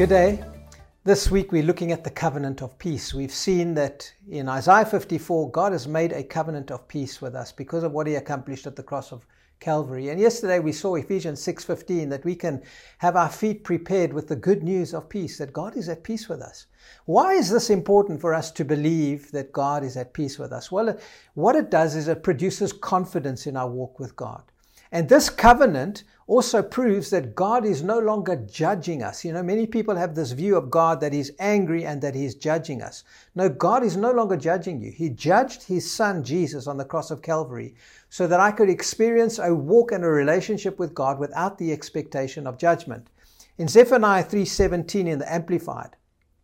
Good day. This week we're looking at the covenant of peace. We've seen that in Isaiah 54, God has made a covenant of peace with us because of what He accomplished at the cross of Calvary. And yesterday we saw Ephesians 6:15, that we can have our feet prepared with the good news of peace, that God is at peace with us. Why is this important for us to believe that God is at peace with us? Well, what it does is it produces confidence in our walk with God. And this covenant also proves that God is no longer judging us. You know, many people have this view of God that He's angry and that He's judging us. No, God is no longer judging you. He judged His Son, Jesus, on the cross of Calvary so that I could experience a walk and a relationship with God without the expectation of judgment. In Zephaniah 3:17 in the Amplified,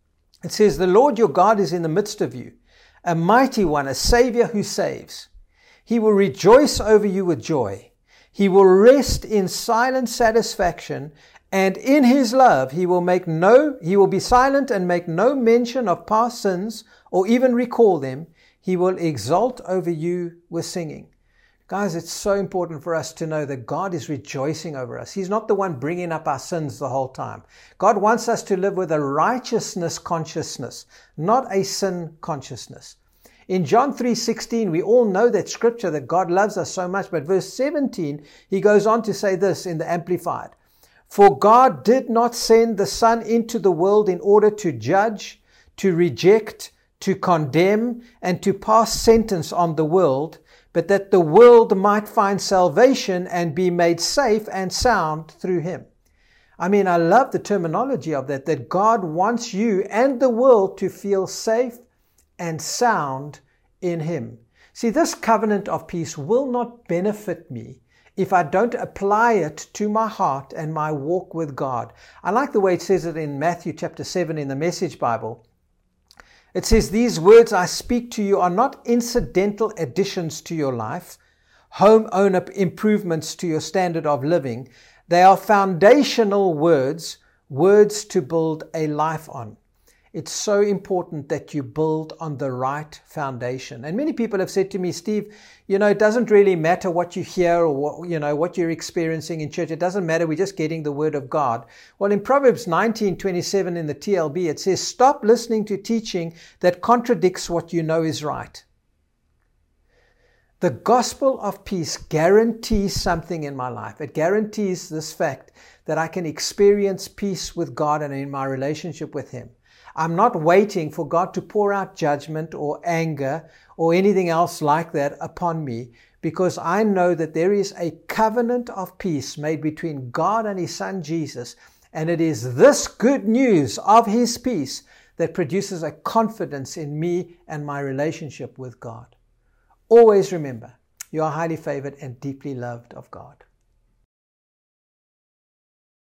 it says, "The Lord your God is in the midst of you, a mighty one, a Savior who saves. He will rejoice over you with joy. He will rest in silent satisfaction, and in His love He will be silent and make no mention of past sins or even recall them. He will exult over you with singing." Guys, it's so important for us to know that God is rejoicing over us. He's not the one bringing up our sins the whole time. God wants us to live with a righteousness consciousness, not a sin consciousness. In John 3:16, we all know that scripture, that God loves us so much. But verse 17, He goes on to say this in the Amplified. "For God did not send the Son into the world in order to judge, to reject, to condemn, and to pass sentence on the world, but that the world might find salvation and be made safe and sound through Him." I mean, I love the terminology of that God wants you and the world to feel safe and sound in Him. See, this covenant of peace will not benefit me if I don't apply it to my heart and my walk with God. I like the way it says it in Matthew chapter 7 in the Message Bible. It says, "These words I speak to you are not incidental additions to your life, home owner improvements to your standard of living. They are foundational words to build a life on." It's so important that you build on the right foundation. And many people have said to me, "Steve, it doesn't really matter what you hear or what you're experiencing in church. It doesn't matter. We're just getting the word of God." Well, in Proverbs 19:27 in the TLB, it says, "Stop listening to teaching that contradicts what you know is right." The gospel of peace guarantees something in my life. It guarantees this fact that I can experience peace with God and in my relationship with Him. I'm not waiting for God to pour out judgment or anger or anything else like that upon me, because I know that there is a covenant of peace made between God and His Son Jesus, and it is this good news of His peace that produces a confidence in me and my relationship with God. Always remember, you are highly favored and deeply loved of God.